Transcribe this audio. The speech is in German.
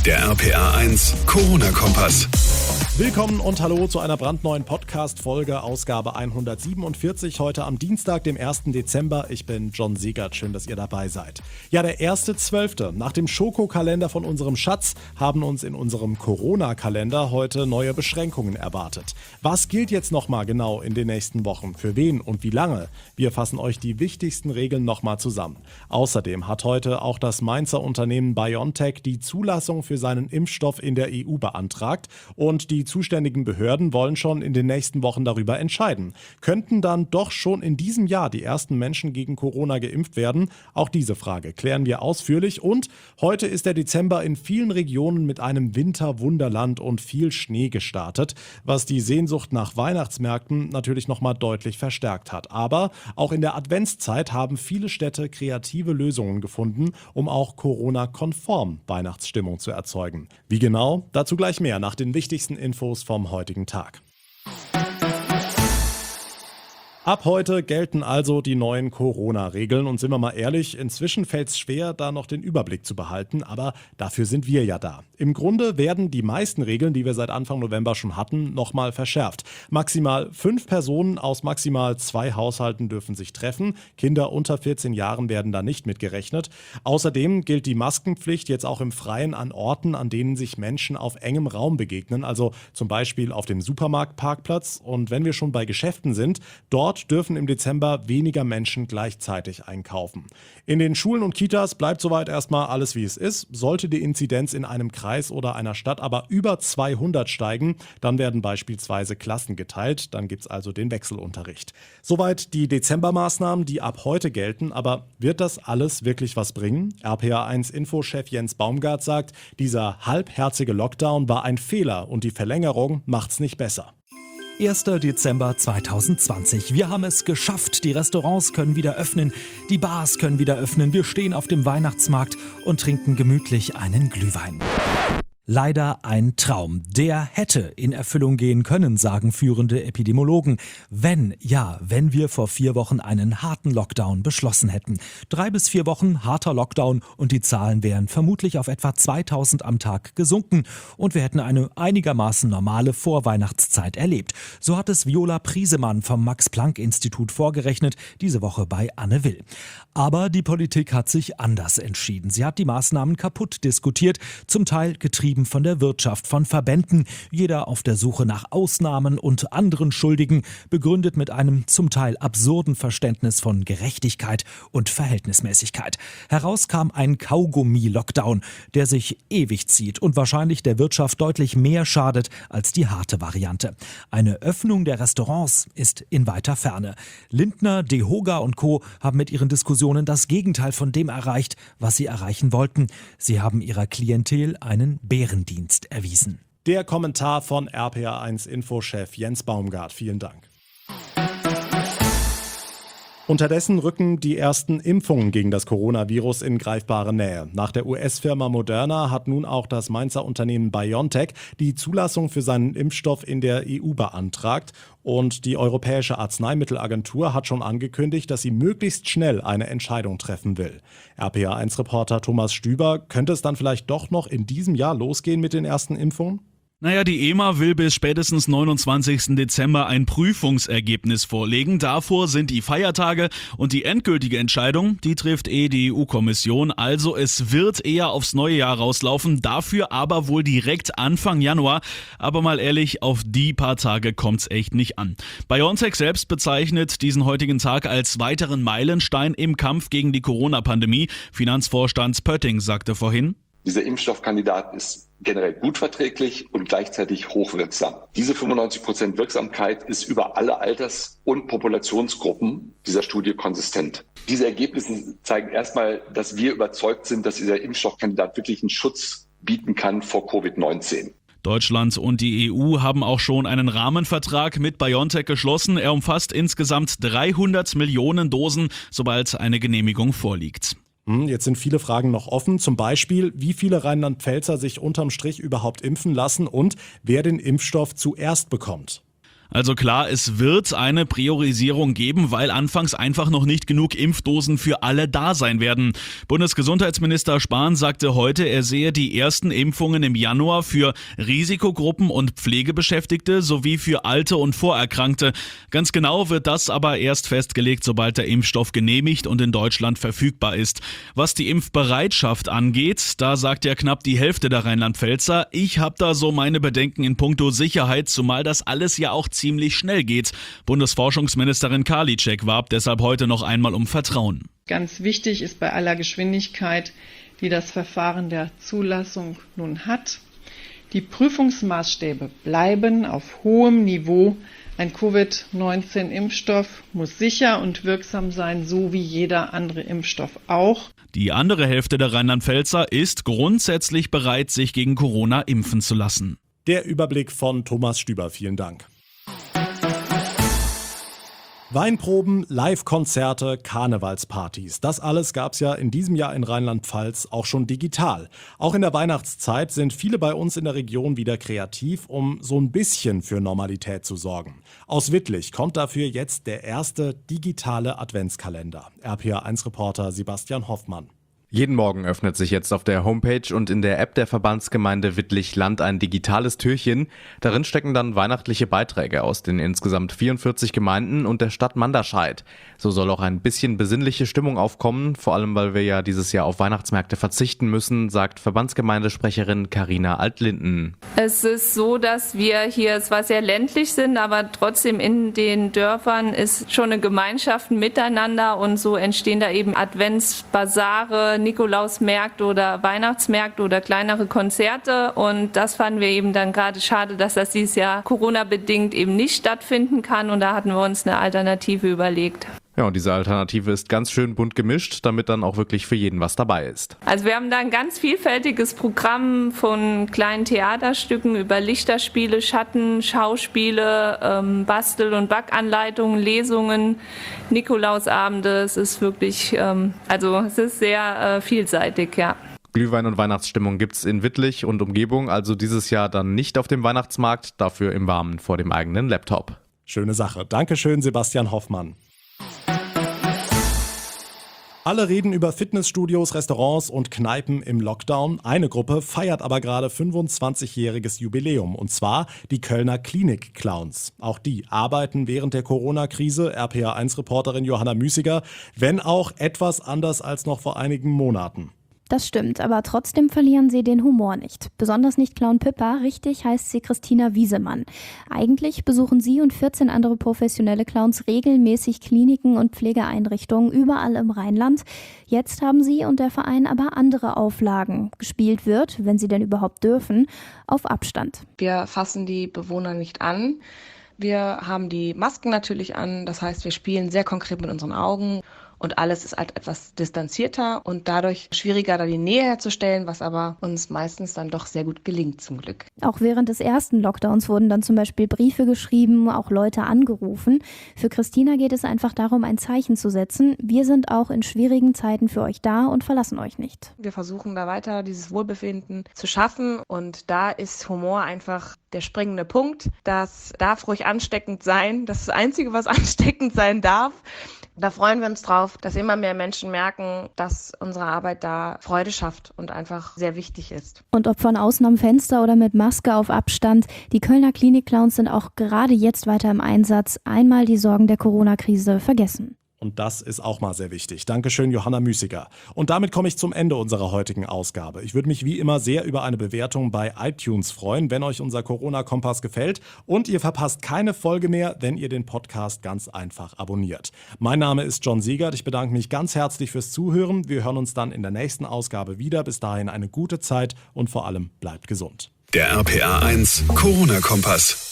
Der RPA1 Corona-Kompass. Willkommen und hallo zu einer brandneuen Podcast-Folge, Ausgabe 147, heute am Dienstag, dem 1. Dezember. Ich bin John Siegert, schön, dass ihr dabei seid. Ja, der 1.12. Nach dem Schokokalender von unserem Schatz haben uns in unserem Corona-Kalender heute neue Beschränkungen erwartet. Was gilt jetzt nochmal genau in den nächsten Wochen? Für wen und wie lange? Wir fassen euch die wichtigsten Regeln nochmal zusammen. Außerdem hat heute auch das Mainzer Unternehmen BioNTech die Zulassung für seinen Impfstoff in der EU beantragt und die zuständigen Behörden wollen schon in den nächsten Wochen darüber entscheiden. Könnten dann doch schon in diesem Jahr die ersten Menschen gegen Corona geimpft werden? Auch diese Frage klären wir ausführlich. Und heute ist der Dezember in vielen Regionen mit einem Winterwunderland und viel Schnee gestartet, was die Sehnsucht nach Weihnachtsmärkten natürlich nochmal deutlich verstärkt hat. Aber auch in der Adventszeit haben viele Städte kreative Lösungen gefunden, um auch Corona-konform Weihnachtsstimmung zu erzeugen. Wie genau? Dazu gleich mehr nach den wichtigsten Infos vom heutigen Tag. Ab heute gelten also die neuen Corona-Regeln und sind wir mal ehrlich, inzwischen fällt es schwer, da noch den Überblick zu behalten, aber dafür sind wir ja da. Im Grunde werden die meisten Regeln, die wir seit Anfang November schon hatten, nochmal verschärft. Maximal 5 Personen aus maximal 2 Haushalten dürfen sich treffen. Kinder unter 14 Jahren werden da nicht mitgerechnet. Außerdem gilt die Maskenpflicht jetzt auch im Freien an Orten, an denen sich Menschen auf engem Raum begegnen, also zum Beispiel auf dem Supermarktparkplatz. Und wenn wir schon bei Geschäften sind, dort dürfen im Dezember weniger Menschen gleichzeitig einkaufen. In den Schulen und Kitas bleibt soweit erstmal alles wie es ist. Sollte die Inzidenz in einem Kreis oder einer Stadt aber über 200 steigen, dann werden beispielsweise Klassen geteilt. Dann gibt es also den Wechselunterricht. Soweit die Dezembermaßnahmen, die ab heute gelten. Aber wird das alles wirklich was bringen? RPA1-Infochef Jens Baumgart sagt, dieser halbherzige Lockdown war ein Fehler und die Verlängerung macht's nicht besser. 1. Dezember 2020. Wir haben es geschafft. Die Restaurants können wieder öffnen, die Bars können wieder öffnen. Wir stehen auf dem Weihnachtsmarkt und trinken gemütlich einen Glühwein. Leider ein Traum. Der hätte in Erfüllung gehen können, sagen führende Epidemiologen. Wenn wir vor 4 Wochen einen harten Lockdown beschlossen hätten. 3 bis 4 Wochen harter Lockdown und die Zahlen wären vermutlich auf etwa 2000 am Tag gesunken und wir hätten eine einigermaßen normale Vorweihnachtszeit erlebt. So hat es Viola Priesemann vom Max-Planck-Institut vorgerechnet, diese Woche bei Anne Will. Aber die Politik hat sich anders entschieden. Sie hat die Maßnahmen kaputt diskutiert, zum Teil getrieben von der Wirtschaft, von Verbänden, jeder auf der Suche nach Ausnahmen und anderen Schuldigen, begründet mit einem zum Teil absurden Verständnis von Gerechtigkeit und Verhältnismäßigkeit. Heraus kam ein Kaugummi-Lockdown, der sich ewig zieht und wahrscheinlich der Wirtschaft deutlich mehr schadet als die harte Variante. Eine Öffnung der Restaurants ist in weiter Ferne. Lindner, DeHoga und Co. haben mit ihren Diskussionen das Gegenteil von dem erreicht, was sie erreichen wollten. Sie haben ihrer Klientel einen Bärendienst erwiesen. Der Kommentar von RPA1-Infochef Jens Baumgart. Vielen Dank. Unterdessen rücken die ersten Impfungen gegen das Coronavirus in greifbare Nähe. Nach der US-Firma Moderna hat nun auch das Mainzer Unternehmen BioNTech die Zulassung für seinen Impfstoff in der EU beantragt. Und die Europäische Arzneimittelagentur hat schon angekündigt, dass sie möglichst schnell eine Entscheidung treffen will. RPA1-Reporter Thomas Stüber, könnte es dann vielleicht doch noch in diesem Jahr losgehen mit den ersten Impfungen? Naja, die EMA will bis spätestens 29. Dezember ein Prüfungsergebnis vorlegen. Davor sind die Feiertage und die endgültige Entscheidung, die trifft die EU-Kommission. Also es wird eher aufs neue Jahr rauslaufen, dafür aber wohl direkt Anfang Januar. Aber mal ehrlich, auf die paar Tage kommt's echt nicht an. BioNTech selbst bezeichnet diesen heutigen Tag als weiteren Meilenstein im Kampf gegen die Corona-Pandemie. Finanzvorstand Pötting sagte vorhin: Dieser Impfstoffkandidat ist generell gut verträglich und gleichzeitig hochwirksam. Diese 95% Wirksamkeit ist über alle Alters- und Populationsgruppen dieser Studie konsistent. Diese Ergebnisse zeigen erstmal, dass wir überzeugt sind, dass dieser Impfstoffkandidat wirklich einen Schutz bieten kann vor Covid-19. Deutschland und die EU haben auch schon einen Rahmenvertrag mit BioNTech geschlossen. Er umfasst insgesamt 300 Millionen Dosen, sobald eine Genehmigung vorliegt. Jetzt sind viele Fragen noch offen, zum Beispiel, wie viele Rheinland-Pfälzer sich unterm Strich überhaupt impfen lassen und wer den Impfstoff zuerst bekommt. Also klar, es wird eine Priorisierung geben, weil anfangs einfach noch nicht genug Impfdosen für alle da sein werden. Bundesgesundheitsminister Spahn sagte heute, er sehe die ersten Impfungen im Januar für Risikogruppen und Pflegebeschäftigte sowie für Alte und Vorerkrankte. Ganz genau wird das aber erst festgelegt, sobald der Impfstoff genehmigt und in Deutschland verfügbar ist. Was die Impfbereitschaft angeht, da sagt ja knapp die Hälfte der Rheinland-Pfälzer, ich habe da so meine Bedenken in puncto Sicherheit, zumal das alles ja auch ziemlich schnell geht. Bundesforschungsministerin Karliczek warb deshalb heute noch einmal um Vertrauen. Ganz wichtig ist bei aller Geschwindigkeit, die das Verfahren der Zulassung nun hat, die Prüfungsmaßstäbe bleiben auf hohem Niveau. Ein Covid-19-Impfstoff muss sicher und wirksam sein, so wie jeder andere Impfstoff auch. Die andere Hälfte der Rheinland-Pfälzer ist grundsätzlich bereit, sich gegen Corona impfen zu lassen. Der Überblick von Thomas Stüber, vielen Dank. Weinproben, Live-Konzerte, Karnevalspartys. Das alles gab's ja in diesem Jahr in Rheinland-Pfalz auch schon digital. Auch in der Weihnachtszeit sind viele bei uns in der Region wieder kreativ, um so ein bisschen für Normalität zu sorgen. Aus Wittlich kommt dafür jetzt der erste digitale Adventskalender. RPA1-Reporter Sebastian Hoffmann. Jeden Morgen öffnet sich jetzt auf der Homepage und in der App der Verbandsgemeinde Wittlich-Land ein digitales Türchen. Darin stecken dann weihnachtliche Beiträge aus den insgesamt 44 Gemeinden und der Stadt Manderscheid. So soll auch ein bisschen besinnliche Stimmung aufkommen, vor allem weil wir ja dieses Jahr auf Weihnachtsmärkte verzichten müssen, sagt Verbandsgemeindesprecherin Carina Altlinden. Es ist so, dass wir hier zwar sehr ländlich sind, aber trotzdem in den Dörfern ist schon eine Gemeinschaft miteinander und so entstehen da eben Adventsbasare, Nikolausmärkte oder Weihnachtsmärkte oder kleinere Konzerte und das fanden wir eben dann gerade schade, dass das dieses Jahr Corona-bedingt eben nicht stattfinden kann und da hatten wir uns eine Alternative überlegt. Ja, und diese Alternative ist ganz schön bunt gemischt, damit dann auch wirklich für jeden was dabei ist. Also wir haben da ein ganz vielfältiges Programm von kleinen Theaterstücken über Lichterspiele, Schatten, Schauspiele, Bastel- und Backanleitungen, Lesungen, Nikolausabende. Es ist wirklich, es ist sehr vielseitig, ja. Glühwein und Weihnachtsstimmung gibt's in Wittlich und Umgebung, also dieses Jahr dann nicht auf dem Weihnachtsmarkt, dafür im Warmen vor dem eigenen Laptop. Schöne Sache. Dankeschön, Sebastian Hoffmann. Alle reden über Fitnessstudios, Restaurants und Kneipen im Lockdown. Eine Gruppe feiert aber gerade 25-jähriges Jubiläum, und zwar die Kölner Klinik-Clowns. Auch die arbeiten während der Corona-Krise, RPA1-Reporterin Johanna Müßiger, wenn auch etwas anders als noch vor einigen Monaten. Das stimmt, aber trotzdem verlieren sie den Humor nicht. Besonders nicht Clown Pippa, richtig heißt sie Christina Wiesemann. Eigentlich besuchen sie und 14 andere professionelle Clowns regelmäßig Kliniken und Pflegeeinrichtungen überall im Rheinland. Jetzt haben sie und der Verein aber andere Auflagen. Gespielt wird, wenn sie denn überhaupt dürfen, auf Abstand. Wir fassen die Bewohner nicht an. Wir haben die Masken natürlich an, das heißt, wir spielen sehr konkret mit unseren Augen. Und alles ist halt etwas distanzierter und dadurch schwieriger, da die Nähe herzustellen, was aber uns meistens dann doch sehr gut gelingt, zum Glück. Auch während des ersten Lockdowns wurden dann zum Beispiel Briefe geschrieben, auch Leute angerufen. Für Christina geht es einfach darum, ein Zeichen zu setzen. Wir sind auch in schwierigen Zeiten für euch da und verlassen euch nicht. Wir versuchen da weiter dieses Wohlbefinden zu schaffen und da ist Humor einfach der springende Punkt. Das darf ruhig ansteckend sein. Das ist das Einzige, was ansteckend sein darf. Da freuen wir uns drauf, dass immer mehr Menschen merken, dass unsere Arbeit da Freude schafft und einfach sehr wichtig ist. Und ob von außen am Fenster oder mit Maske auf Abstand, die Kölner Klinik-Clowns sind auch gerade jetzt weiter im Einsatz. Einmal die Sorgen der Corona-Krise vergessen. Und das ist auch mal sehr wichtig. Dankeschön, Johanna Müßiger. Und damit komme ich zum Ende unserer heutigen Ausgabe. Ich würde mich wie immer sehr über eine Bewertung bei iTunes freuen, wenn euch unser Corona-Kompass gefällt. Und ihr verpasst keine Folge mehr, wenn ihr den Podcast ganz einfach abonniert. Mein Name ist John Siegert. Ich bedanke mich ganz herzlich fürs Zuhören. Wir hören uns dann in der nächsten Ausgabe wieder. Bis dahin eine gute Zeit und vor allem bleibt gesund. Der RPA1 Corona-Kompass.